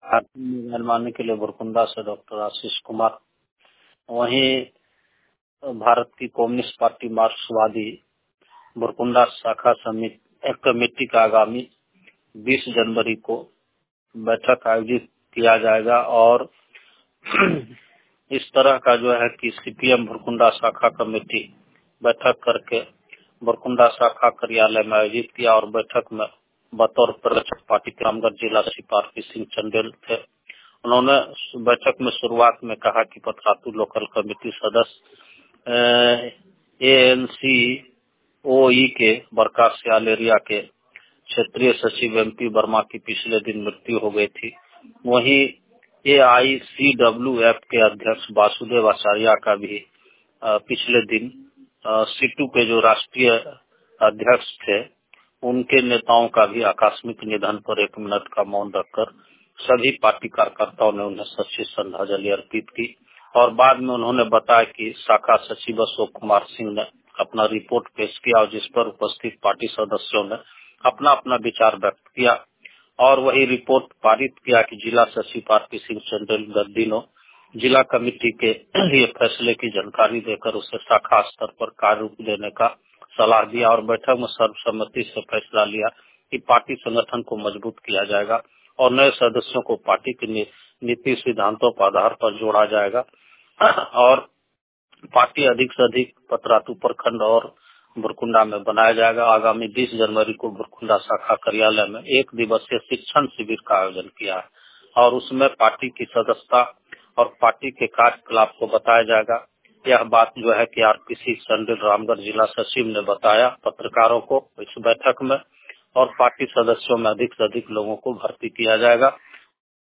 मेहरबानी के लिए बुरकुंडा से डॉक्टर आशीष कुमार। वहीं भारत की कम्युनिस्ट पार्टी मार्क्सवादी बुरकुंडा शाखा समिति कमेटी का आगामी 20 जनवरी को बैठक आयोजित किया जाएगा और इस तरह का जो है कि सीपीएम बुरकुंडा शाखा कमेटी बैठक करके बुरकुंडा शाखा कार्यालय में आयोजित किया और बैठक में बतौर प्रवक्ता पार्टी के रामगढ़ जिला सचिव आरपी सिंह चंदेल थे। उन्होंने बैठक में शुरुआत में कहा कि पतरातू लोकल कमेटी सदस्य एएनसीओई के बरका सियाल एरिया के क्षेत्रीय सचिव एमपी वर्मा की पिछले दिन मृत्यु हो गई थी। वहीं एआईसीडब्ल्यूएफ के अध्यक्ष वासुदेव आचार्य का भी पिछले दिन सीटू के जो राष्ट्रीय अध्यक्ष थे उनके नेताओं का भी आकस्मिक निधन पर 1 मिनट का मौन रखकर सभी पार्टी कार्यकर्ताओं ने उन्हें सच्ची श्रद्धांजलि अर्पित की और बाद में उन्होंने बताया कि शाखा सचिव अशोक कुमार सिंह ने अपना रिपोर्ट पेश किया और जिस पर उपस्थित पार्टी सदस्यों ने अपना अपना विचार व्यक्त किया और वही रिपोर्ट पारित किया कि जिला सचिव आरपी सिंह चंदेल गत दिनों जिला कमेटी के लिए फैसले की जानकारी देकर उसे शाखा स्तर पर कार्य रूप देने का सलाह दिया और बैठक में सर्वसम्मति से फैसला लिया कि पार्टी संगठन को मजबूत किया जाएगा और नए सदस्यों को पार्टी के नीति सिद्धांतों के आधार पर जोड़ा जाएगा और पार्टी अधिक से अधिक पतरातू प्रखंड और बुरकुंडा में बनाया जाएगा। आगामी 20 जनवरी को बुरकुंडा शाखा कार्यालय में 1 दिवसीय शिक्षण शिविर का आयोजन किया है और उसमें पार्टी की सदस्यता और पार्टी के कार्यकलाप को बताया जाएगा। यह बात जो है कि आरपी सिंह चंदेल रामगढ़ जिला सचिव ने बताया पत्रकारों को इस बैठक में और पार्टी सदस्यों में अधिक से अधिक लोगों को भर्ती किया जाएगा।